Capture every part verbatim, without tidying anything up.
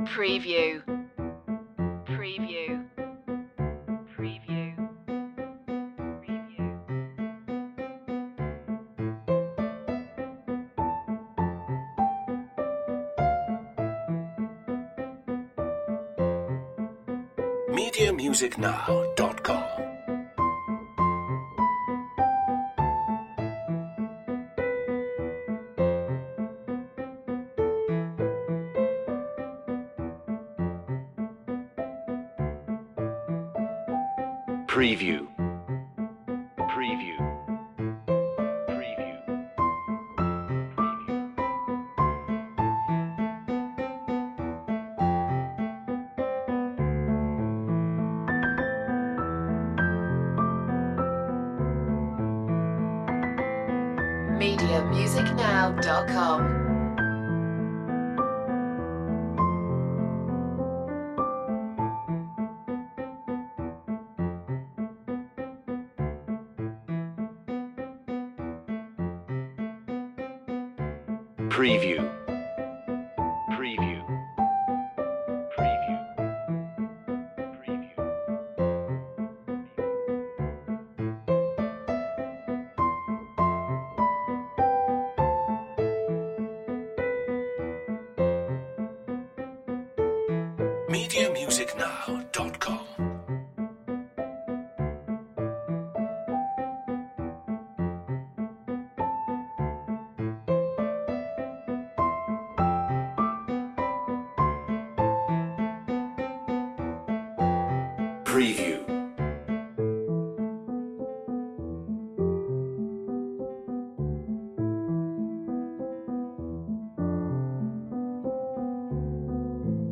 Preview. Preview. Preview. Preview. media music now dot com. Preview. Preview. Preview. media music now dot com. Preview. Preview. Preview. Preview. media music now dot com. Preview.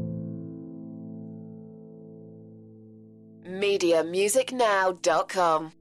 media music now dot com.